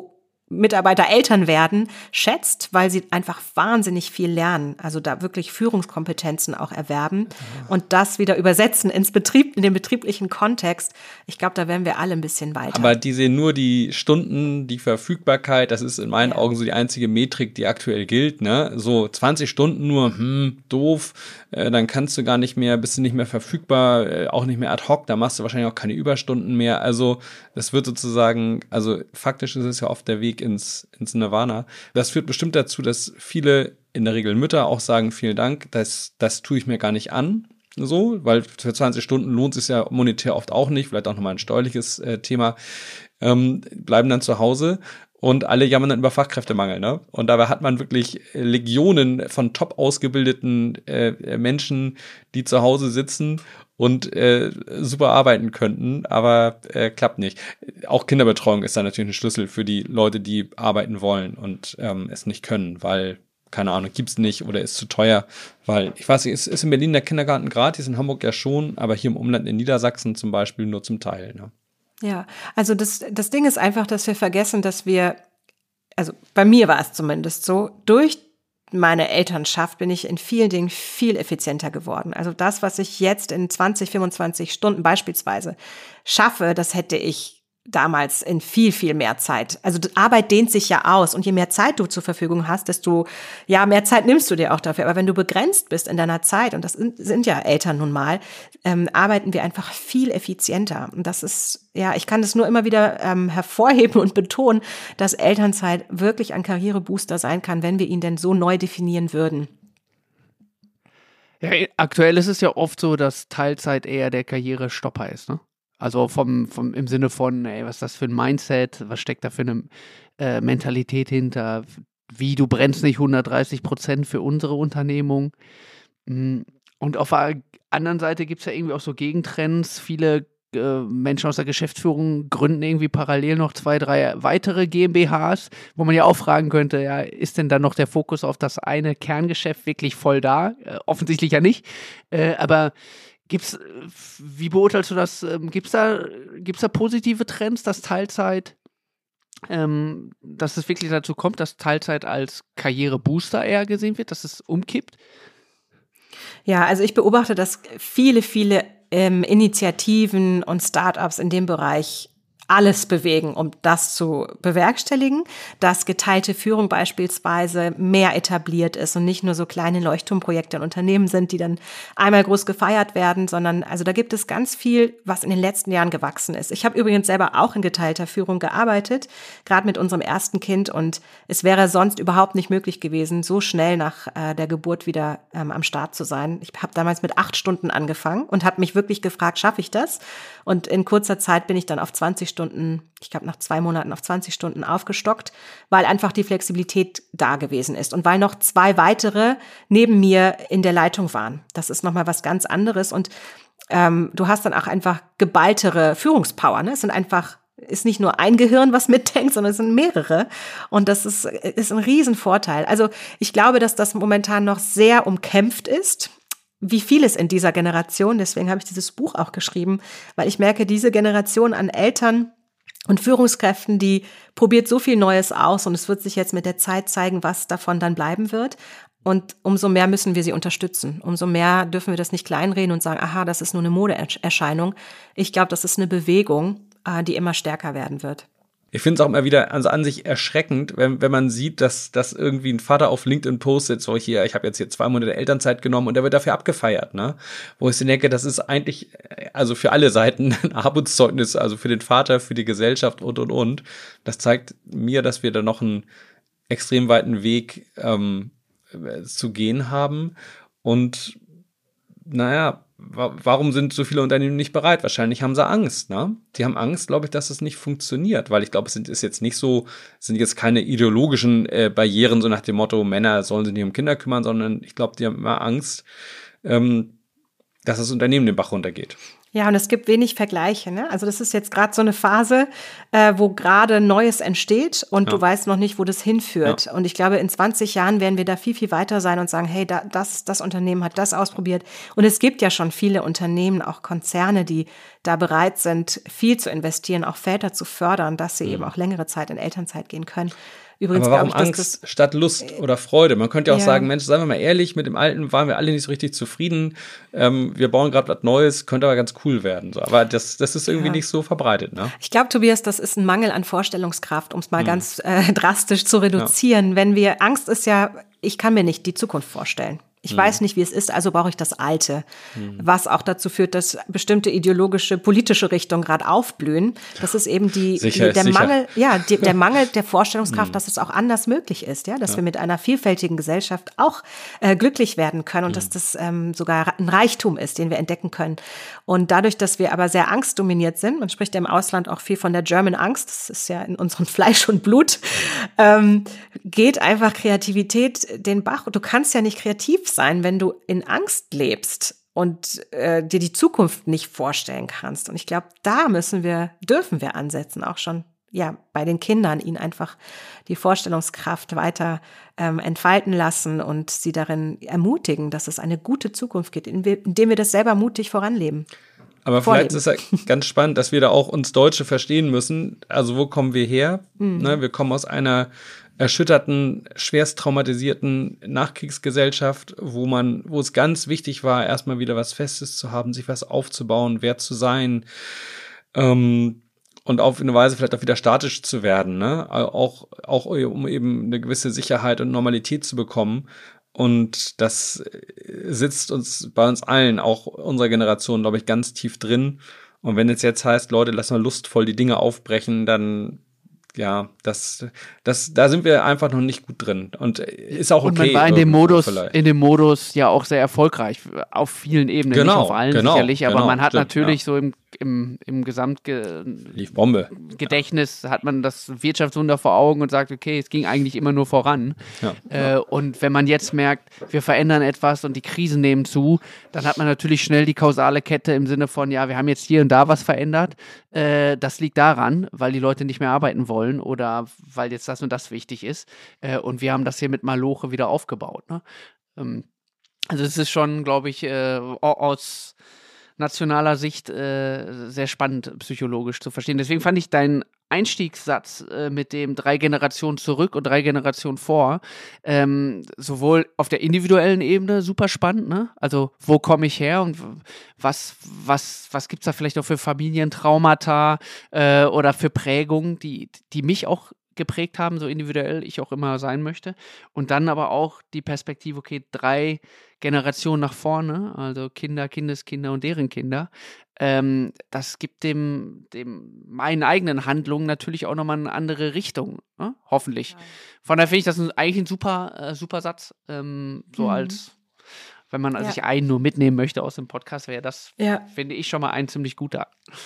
Mitarbeiter Eltern werden, schätzt, weil sie einfach wahnsinnig viel lernen, also da wirklich Führungskompetenzen auch erwerben und das wieder übersetzen in den betrieblichen Kontext. Ich glaube, da wären wir alle ein bisschen weiter. Aber die sehen nur die Stunden, die Verfügbarkeit, das ist in meinen Augen so die einzige Metrik, die aktuell gilt, ne? So 20 Stunden nur, doof, dann kannst du gar nicht mehr, bist du nicht mehr verfügbar, auch nicht mehr ad hoc, da machst du wahrscheinlich auch keine Überstunden mehr. Also das wird sozusagen, also faktisch ist es ja oft der Weg ins Nirvana. Das führt bestimmt dazu, dass viele, in der Regel Mütter, auch sagen, vielen Dank, das tue ich mir gar nicht an, so, weil für 20 Stunden lohnt es sich ja monetär oft auch nicht, vielleicht auch nochmal ein steuerliches Thema, bleiben dann zu Hause. Und alle jammern dann über Fachkräftemangel, ne? Und dabei hat man wirklich Legionen von top ausgebildeten Menschen, die zu Hause sitzen und super arbeiten könnten, aber klappt nicht. Auch Kinderbetreuung ist da natürlich ein Schlüssel für die Leute, die arbeiten wollen und es nicht können, weil, keine Ahnung, gibt's nicht oder ist zu teuer, weil, ich weiß nicht, ist in Berlin der Kindergarten gratis, in Hamburg ja schon, aber hier im Umland in Niedersachsen zum Beispiel nur zum Teil, ne? Ja, also das Ding ist einfach, dass wir vergessen, dass wir, also bei mir war es zumindest so, durch meine Elternschaft bin ich in vielen Dingen viel effizienter geworden. Also das, was ich jetzt in 20, 25 Stunden beispielsweise schaffe, das hätte ich damals in viel, viel mehr Zeit. Also die Arbeit dehnt sich ja aus und je mehr Zeit du zur Verfügung hast, desto mehr Zeit nimmst du dir auch dafür. Aber wenn du begrenzt bist in deiner Zeit, und das sind ja Eltern nun mal, arbeiten wir einfach viel effizienter. Und das ist, ich kann das nur immer wieder hervorheben und betonen, dass Elternzeit wirklich ein Karrierebooster sein kann, wenn wir ihn denn so neu definieren würden. Ja, aktuell ist es ja oft so, dass Teilzeit eher der Karrierestopper ist, ne? Also im Sinne von, was ist das für ein Mindset, was steckt da für eine Mentalität hinter, wie du brennst nicht 130% für unsere Unternehmung. Und auf der anderen Seite gibt es ja irgendwie auch so Gegentrends. Viele Menschen aus der Geschäftsführung gründen irgendwie parallel noch 2, 3 weitere GmbHs, wo man ja auch fragen könnte, ist denn dann noch der Fokus auf das eine Kerngeschäft wirklich voll da? Offensichtlich ja nicht, aber wie beurteilst du das? Gibt's da positive Trends, dass Teilzeit, dass es wirklich dazu kommt, dass Teilzeit als Karrierebooster eher gesehen wird, dass es umkippt? Ja, also ich beobachte, dass viele Initiativen und Startups in dem Bereich alles bewegen, um das zu bewerkstelligen, dass geteilte Führung beispielsweise mehr etabliert ist und nicht nur so kleine Leuchtturmprojekte in Unternehmen sind, die dann einmal groß gefeiert werden, sondern also da gibt es ganz viel, was in den letzten Jahren gewachsen ist. Ich habe übrigens selber auch in geteilter Führung gearbeitet, gerade mit unserem ersten Kind, und es wäre sonst überhaupt nicht möglich gewesen, so schnell nach der Geburt wieder am Start zu sein. Ich habe damals mit 8 Stunden angefangen und habe mich wirklich gefragt, schaffe ich das? Und in kurzer Zeit bin ich dann auf 20 Stunden, ich glaube nach 2 Monaten auf 20 Stunden aufgestockt, weil einfach die Flexibilität da gewesen ist und weil noch 2 weitere neben mir in der Leitung waren. Das ist nochmal was ganz anderes und du hast dann auch einfach geballtere Führungspower, ne? Ist nicht nur ein Gehirn, was mitdenkt, sondern es sind mehrere. Und das ist ein Riesenvorteil. Also ich glaube, dass das momentan noch sehr umkämpft ist, wie vieles in dieser Generation. Deswegen habe ich dieses Buch auch geschrieben, weil ich merke, diese Generation an Eltern und Führungskräften, die probiert so viel Neues aus und es wird sich jetzt mit der Zeit zeigen, was davon dann bleiben wird. Und umso mehr müssen wir sie unterstützen. Umso mehr dürfen wir das nicht kleinreden und sagen, aha, das ist nur eine Modeerscheinung. Ich glaube, das ist eine Bewegung, die immer stärker werden wird. Ich finde es auch immer wieder an sich erschreckend, wenn man sieht, dass irgendwie ein Vater auf LinkedIn postet, so hier, ich habe jetzt hier 2 Monate Elternzeit genommen und der wird dafür abgefeiert, ne? Wo ich denke, das ist eigentlich, also für alle Seiten ein Armutszeugnis, also für den Vater, für die Gesellschaft und. Das zeigt mir, dass wir da noch einen extrem weiten Weg zu gehen haben. Und naja, warum sind so viele Unternehmen nicht bereit? Wahrscheinlich haben sie Angst, ne? Die haben Angst, glaube ich, dass es nicht funktioniert, weil ich glaube, es sind jetzt keine ideologischen Barrieren, so nach dem Motto, Männer sollen sich nicht um Kinder kümmern, sondern ich glaube, die haben immer Angst, dass das Unternehmen den Bach runtergeht. Ja, und es gibt wenig Vergleiche, ne? Also das ist jetzt gerade so eine Phase, wo gerade Neues entsteht und du weißt noch nicht, wo das hinführt. Ja. Und ich glaube, in 20 Jahren werden wir da viel, viel weiter sein und sagen, hey, das Unternehmen hat das ausprobiert. Und es gibt ja schon viele Unternehmen, auch Konzerne, die da bereit sind, viel zu investieren, auch Väter zu fördern, dass sie eben auch längere Zeit in Elternzeit gehen können. Übrigens, aber warum glaube ich, Angst statt Lust oder Freude? Man könnte ja auch sagen, Mensch, seien wir mal ehrlich, mit dem Alten waren wir alle nicht so richtig zufrieden. Wir bauen gerade was Neues, könnte aber ganz cool werden. So. Aber das ist irgendwie nicht so verbreitet, ne? Ich glaube, Tobias, das ist ein Mangel an Vorstellungskraft, um es mal ganz drastisch zu reduzieren. Ja. Angst ist ja, ich kann mir nicht die Zukunft vorstellen. Ich weiß nicht, wie es ist, also brauche ich das Alte, was auch dazu führt, dass bestimmte ideologische, politische Richtungen gerade aufblühen. Das ist eben der Mangel der Vorstellungskraft, dass es auch anders möglich ist, ja, dass wir mit einer vielfältigen Gesellschaft auch glücklich werden können und dass das sogar ein Reichtum ist, den wir entdecken können. Und dadurch, dass wir aber sehr angstdominiert sind, man spricht ja im Ausland auch viel von der German Angst, das ist ja in unserem Fleisch und Blut, geht einfach Kreativität den Bach. Du kannst ja nicht kreativ sein, wenn du in Angst lebst und dir die Zukunft nicht vorstellen kannst. Und ich glaube, da dürfen wir ansetzen, auch schon bei den Kindern, ihnen einfach die Vorstellungskraft weiter entfalten lassen und sie darin ermutigen, dass es eine gute Zukunft gibt, indem wir das selber mutig voranleben. Aber vielleicht ist es ja ganz spannend, dass wir da auch uns Deutsche verstehen müssen. Also wo kommen wir her? Ne, wir kommen aus einer erschütterten, schwerst traumatisierten Nachkriegsgesellschaft, wo es ganz wichtig war, erstmal wieder was Festes zu haben, sich was aufzubauen, wer zu sein, und auf eine Weise vielleicht auch wieder statisch zu werden, ne? Auch um eben eine gewisse Sicherheit und Normalität zu bekommen. Und das sitzt bei uns allen, auch unserer Generation, glaube ich, ganz tief drin. Und wenn es jetzt heißt, Leute, lass mal lustvoll die Dinge aufbrechen, dann da sind wir einfach noch nicht gut drin. Und ist auch okay. Und man war in dem Modus ja auch sehr erfolgreich, auf vielen Ebenen, nicht auf allen sicherlich, aber man hat natürlich so im lief Bombe. Gedächtnis hat man das Wirtschaftswunder vor Augen und sagt, okay, es ging eigentlich immer nur voran. Und wenn man jetzt merkt, wir verändern etwas und die Krisen nehmen zu, dann hat man natürlich schnell die kausale Kette im Sinne von, wir haben jetzt hier und da was verändert. Das liegt daran, weil die Leute nicht mehr arbeiten wollen oder weil jetzt das und das wichtig ist. Und wir haben das hier mit Maloche wieder aufgebaut. Ne? Also es ist schon, glaube ich, aus nationaler Sicht sehr spannend psychologisch zu verstehen. Deswegen fand ich deinen Einstiegssatz mit dem 3 Generationen zurück und 3 Generationen vor sowohl auf der individuellen Ebene super spannend, ne? Also wo komme ich her und was gibt's da vielleicht auch für Familientraumata oder für Prägungen, die mich auch geprägt haben, so individuell ich auch immer sein möchte. Und dann aber auch die Perspektive, okay, 3 Generationen nach vorne, also Kinder, Kindeskinder und deren Kinder. Das gibt dem meinen eigenen Handlungen natürlich auch nochmal eine andere Richtung, ne? Hoffentlich. Ja. Von daher finde ich das eigentlich ein super Satz, als wenn man sich einen nur mitnehmen möchte aus dem Podcast, wäre das, finde ich, schon mal ein ziemlich guter.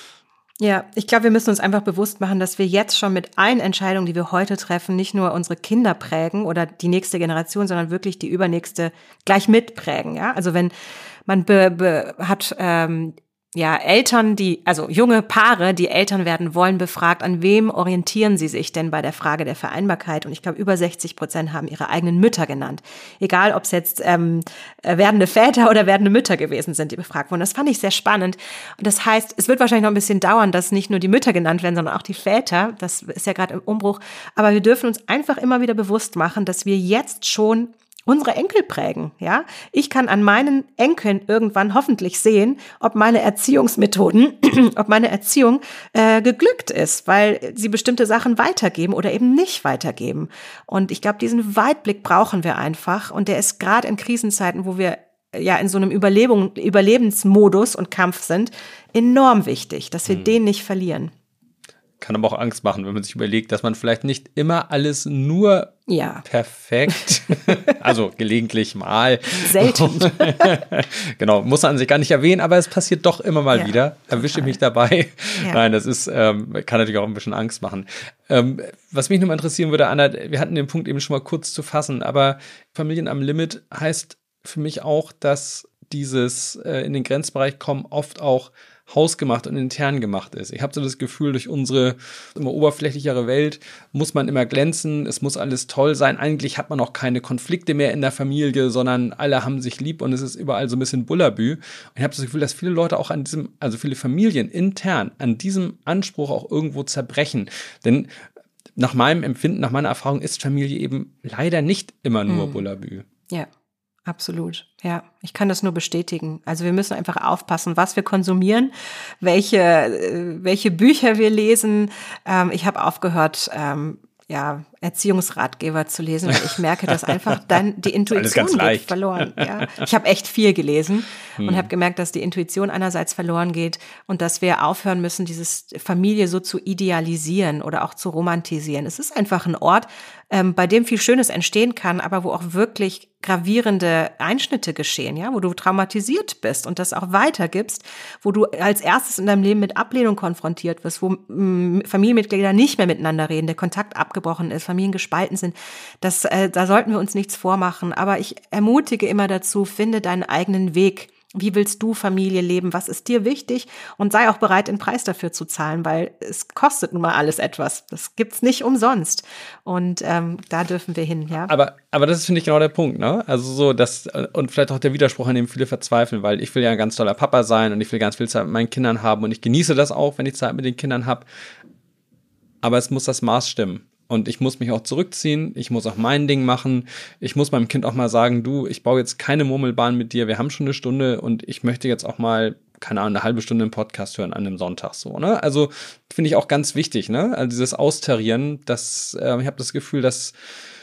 Ja, ich glaube, wir müssen uns einfach bewusst machen, dass wir jetzt schon mit allen Entscheidungen, die wir heute treffen, nicht nur unsere Kinder prägen oder die nächste Generation, sondern wirklich die übernächste gleich mitprägen. Ja, also wenn man hat Eltern, also junge Paare, die Eltern werden wollen, befragt, an wem orientieren sie sich denn bei der Frage der Vereinbarkeit? Und ich glaube, über 60% haben ihre eigenen Mütter genannt. Egal, ob es jetzt werdende Väter oder werdende Mütter gewesen sind, die befragt wurden. Das fand ich sehr spannend. Und das heißt, es wird wahrscheinlich noch ein bisschen dauern, dass nicht nur die Mütter genannt werden, sondern auch die Väter. Das ist ja gerade im Umbruch. Aber wir dürfen uns einfach immer wieder bewusst machen, dass wir jetzt schon unsere Enkel prägen, ja. Ich kann an meinen Enkeln irgendwann hoffentlich sehen, ob meine Erziehungsmethoden, ob meine Erziehung geglückt ist, weil sie bestimmte Sachen weitergeben oder eben nicht weitergeben. Und ich glaube, diesen Weitblick brauchen wir einfach. Und der ist gerade in Krisenzeiten, wo wir in so einem Überlebensmodus und Kampf sind, enorm wichtig, dass wir den nicht verlieren. Kann aber auch Angst machen, wenn man sich überlegt, dass man vielleicht nicht immer alles nur perfekt, also gelegentlich mal. Selten. Genau, muss man an sich gar nicht erwähnen, aber es passiert doch immer mal wieder. Erwische ich mich dabei. Ja. Nein, das ist, kann natürlich auch ein bisschen Angst machen. Was mich nochmal interessieren würde, Anna, wir hatten den Punkt eben schon mal kurz zu fassen, aber Familien am Limit heißt für mich auch, dass dieses in den Grenzbereich kommen oft auch hausgemacht und intern gemacht ist. Ich habe so das Gefühl, durch unsere immer oberflächlichere Welt muss man immer glänzen, es muss alles toll sein. Eigentlich hat man auch keine Konflikte mehr in der Familie, sondern alle haben sich lieb und es ist überall so ein bisschen Bullabü. Und ich habe das Gefühl, dass viele Leute auch also viele Familien intern an diesem Anspruch auch irgendwo zerbrechen. Denn nach meinem Empfinden, nach meiner Erfahrung ist Familie eben leider nicht immer nur Bullabü. Ja. Absolut, ja. Ich kann das nur bestätigen. Also wir müssen einfach aufpassen, was wir konsumieren, welche Bücher wir lesen. Ich habe aufgehört, Erziehungsratgeber zu lesen, weil ich merke, dass einfach dann die Intuition geht verloren. Ja. Ich habe echt viel gelesen und habe gemerkt, dass die Intuition einerseits verloren geht und dass wir aufhören müssen, dieses Familie so zu idealisieren oder auch zu romantisieren. Es ist einfach ein Ort, bei dem viel Schönes entstehen kann, aber wo auch wirklich gravierende Einschnitte geschehen, ja, wo du traumatisiert bist und das auch weitergibst, wo du als erstes in deinem Leben mit Ablehnung konfrontiert wirst, wo Familienmitglieder nicht mehr miteinander reden, der Kontakt abgebrochen ist, Familien gespalten sind. Da sollten wir uns nichts vormachen. Aber ich ermutige immer dazu, finde deinen eigenen Weg. Wie willst du Familie leben? Was ist dir wichtig? Und sei auch bereit, den Preis dafür zu zahlen, weil es kostet nun mal alles etwas. Das gibt's nicht umsonst. Und da dürfen wir hin, ja. Aber das ist, finde ich, genau der Punkt, ne? Also so, und vielleicht auch der Widerspruch, an dem viele verzweifeln, weil ich will ja ein ganz toller Papa sein und ich will ganz viel Zeit mit meinen Kindern haben und ich genieße das auch, wenn ich Zeit mit den Kindern habe. Aber es muss das Maß stimmen. Und ich muss mich auch zurückziehen, ich muss auch mein Ding machen, ich muss meinem Kind auch mal sagen, du, ich baue jetzt keine Murmelbahn mit dir, wir haben schon eine Stunde und ich möchte jetzt auch mal, keine Ahnung, eine halbe Stunde einen Podcast hören an einem Sonntag, so, ne? Also finde ich auch ganz wichtig, ne? Also dieses Austarieren, ich habe das Gefühl, das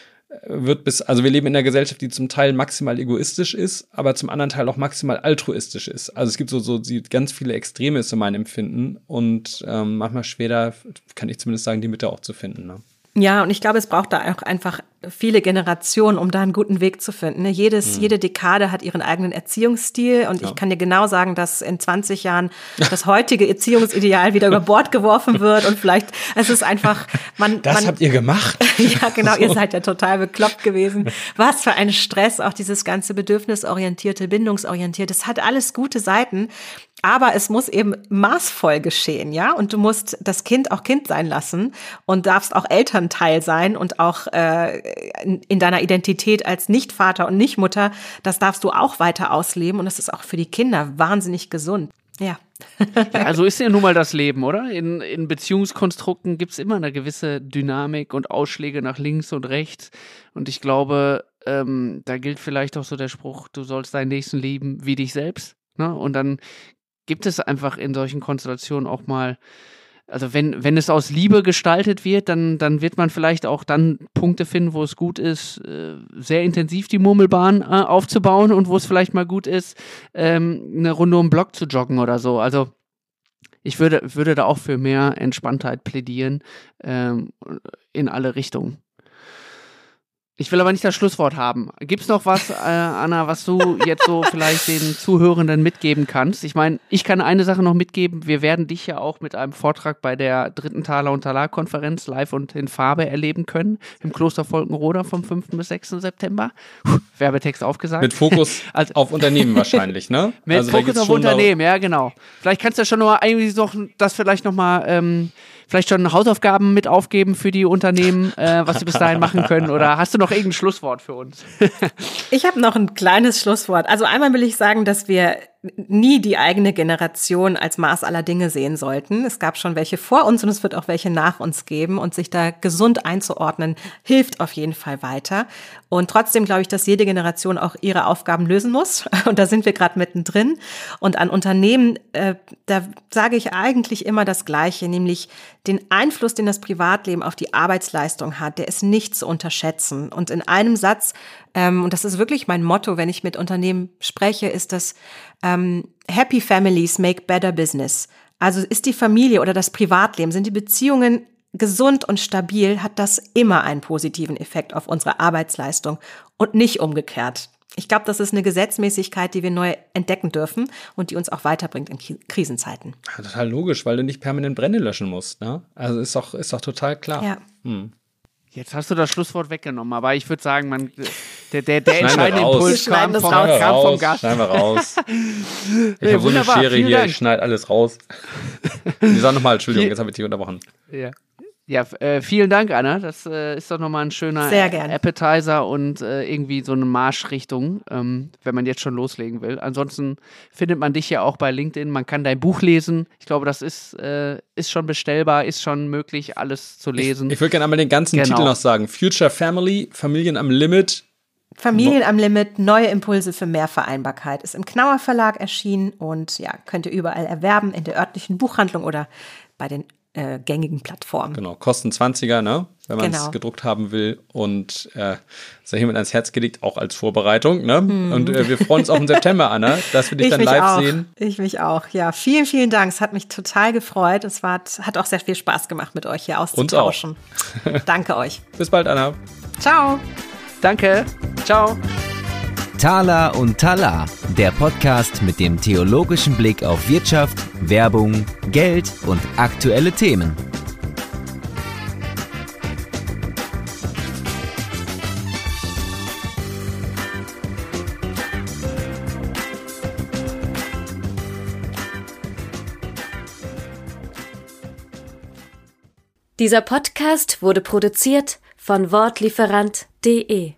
also wir leben in einer Gesellschaft, die zum Teil maximal egoistisch ist, aber zum anderen Teil auch maximal altruistisch ist. Also es gibt so ganz viele Extreme ist in meinem Empfinden und manchmal schwer, kann ich zumindest sagen, die Mitte auch zu finden, ne? Ja, und ich glaube, es braucht da auch einfach viele Generationen, um da einen guten Weg zu finden. Jede Dekade hat ihren eigenen Erziehungsstil und ich kann dir genau sagen, dass in 20 Jahren das heutige Erziehungsideal wieder über Bord geworfen wird und vielleicht, es ist einfach, habt ihr gemacht? Ja, genau, ihr seid ja total bekloppt gewesen. Was für ein Stress, auch dieses ganze bedürfnisorientierte, bindungsorientierte, das hat alles gute Seiten. Aber es muss eben maßvoll geschehen, ja? Und du musst das Kind auch Kind sein lassen und darfst auch Elternteil sein und auch in deiner Identität als Nicht-Vater und Nicht-Mutter, das darfst du auch weiter ausleben und das ist auch für die Kinder wahnsinnig gesund. Ja. Ja, so ist ja nun mal das Leben, oder? In Beziehungskonstrukten gibt's immer eine gewisse Dynamik und Ausschläge nach links und rechts. Und ich glaube, da gilt vielleicht auch so der Spruch, du sollst deinen Nächsten lieben wie dich selbst. Ne? Und dann gibt es einfach in solchen Konstellationen auch mal, also wenn es aus Liebe gestaltet wird, dann wird man vielleicht auch dann Punkte finden, wo es gut ist, sehr intensiv die Murmelbahn aufzubauen und wo es vielleicht mal gut ist, eine Runde um den Block zu joggen oder so. Also ich würde da auch für mehr Entspanntheit plädieren, in alle Richtungen. Ich will aber nicht das Schlusswort haben. Gibt's noch was, Anna, was du jetzt so vielleicht den Zuhörenden mitgeben kannst? Ich meine, ich kann eine Sache noch mitgeben. Wir werden dich ja auch mit einem Vortrag bei der 3. Thaler- und Talar-Konferenz live und in Farbe erleben können. Im Kloster Volkenroda vom 5. bis 6. September. Werbetext aufgesagt. Mit Fokus auf Unternehmen wahrscheinlich, ne? Mit Fokus auf Unternehmen, ja, genau. Vielleicht kannst du ja schon noch mal irgendwie so, das vielleicht noch mal vielleicht schon Hausaufgaben mit aufgeben für die Unternehmen, was sie bis dahin machen können? Oder hast du noch irgendein Schlusswort für uns? Ich habe noch ein kleines Schlusswort. Also einmal will ich sagen, dass wir nie die eigene Generation als Maß aller Dinge sehen sollten. Es gab schon welche vor uns und es wird auch welche nach uns geben. Und sich da gesund einzuordnen, hilft auf jeden Fall weiter. Und trotzdem glaube ich, dass jede Generation auch ihre Aufgaben lösen muss. Und da sind wir gerade mittendrin. Und an Unternehmen, da sage ich eigentlich immer das Gleiche, nämlich den Einfluss, den das Privatleben auf die Arbeitsleistung hat, der ist nicht zu unterschätzen. Und in einem Satz, und das ist wirklich mein Motto, wenn ich mit Unternehmen spreche, ist das Happy Families make better business. Also ist die Familie oder das Privatleben, sind die Beziehungen gesund und stabil, hat das immer einen positiven Effekt auf unsere Arbeitsleistung und nicht umgekehrt. Ich glaube, das ist eine Gesetzmäßigkeit, die wir neu entdecken dürfen und die uns auch weiterbringt in Krisenzeiten. Ja, total logisch, weil du nicht permanent Brände löschen musst, ne? Also ist doch total klar. Ja. Jetzt hast du das Schlusswort weggenommen, aber ich würde sagen, der entscheidende raus. Impuls Wir schneiden kam das raus. vom Gast. Schneiden wir raus. Ich Ja, habe so eine wunderbar, Schere vielen hier, Dank. ich schneide alles raus. Die sagen nochmal, Entschuldigung, Hier- jetzt habe ich dich unterbrochen. Ja, vielen Dank, Anna. Das ist doch nochmal ein schöner Sehr gern. Appetizer und irgendwie so eine Marschrichtung, wenn man jetzt schon loslegen will. Ansonsten findet man dich ja auch bei LinkedIn. Man kann dein Buch lesen. Ich glaube, das ist schon bestellbar, ist schon möglich, alles zu lesen. Ich würde gerne einmal den ganzen Genau. Titel noch sagen. Future Family, Familien am Limit. Familien am Limit, neue Impulse für mehr Vereinbarkeit ist im Knauer Verlag erschienen und ja, könnt ihr überall erwerben, in der örtlichen Buchhandlung oder bei den gängigen Plattformen. Genau, kosten 20er, ne? Wenn man es Genau. gedruckt haben will. Und sei hiermit ans Herz gelegt, auch als Vorbereitung. Ne? Und wir freuen uns auch im September, Anna, dass wir dich dann mich live auch. sehen. Ich mich auch. Ja, vielen, vielen Dank. Es hat mich total gefreut. Hat auch sehr viel Spaß gemacht, mit euch hier auszutauschen. Danke euch. Bis bald, Anna. Ciao. Danke. Ciao. Thaler und Talar, der Podcast mit dem theologischen Blick auf Wirtschaft, Werbung, Geld und aktuelle Themen. Dieser Podcast wurde produziert von Wortlieferant.de